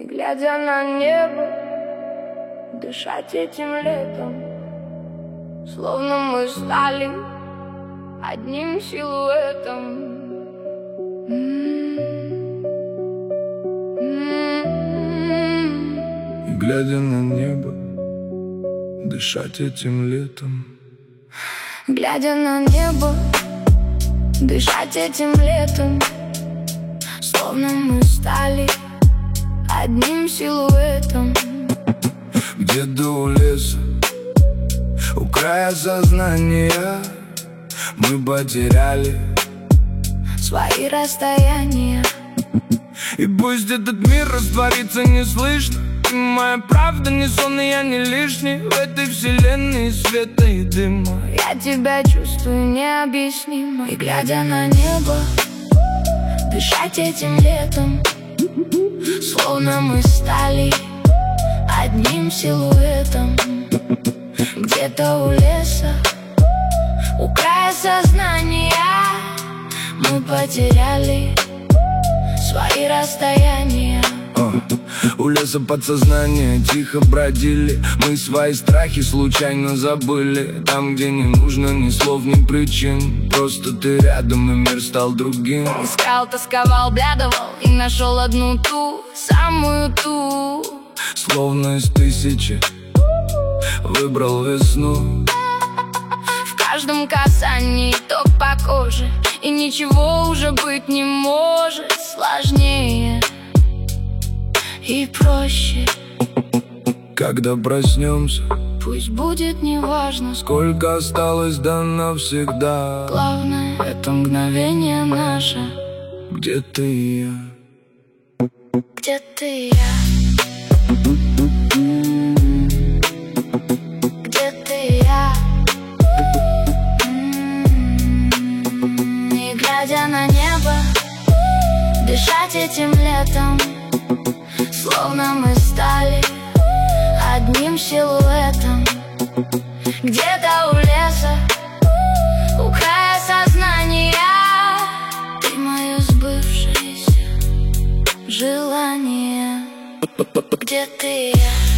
И глядя на небо, дышать этим летом, словно мы стали одним силуэтом. И глядя на небо, дышать этим летом. Глядя на небо, дышать этим летом, словно мы стали одним силуэтом. Где-то у леса, у края сознания, мы потеряли свои расстояния. И пусть этот мир растворится неслышно, и моя правда не сон, и я не лишний в этой вселенной света и дыма. Я тебя чувствую необъяснимо. И глядя на небо, дышать этим летом, словно мы стали одним силуэтом. Где-то у леса, у края сознания, мы потеряли свои расстояния. У леса подсознания тихо бродили, мы свои страхи случайно забыли. Там, где не нужно ни слов, ни причин, просто ты рядом, и мир стал другим. Искал, тосковал, блядовал и нашел одну ту, самую ту. Словно из тысячи выбрал весну. В каждом касании ток по коже, и ничего уже быть не может сложнее и проще. Когда проснемся, пусть будет неважно, сколько осталось до навсегда. Главное, это мгновение наше. Где ты и я? Где ты и я? Где ты и я? И глядя на небо, дышать этим летом, словно мы стали одним силуэтом. Где-то у леса, у края сознания, ты мое сбывшееся желание. Где ты и я?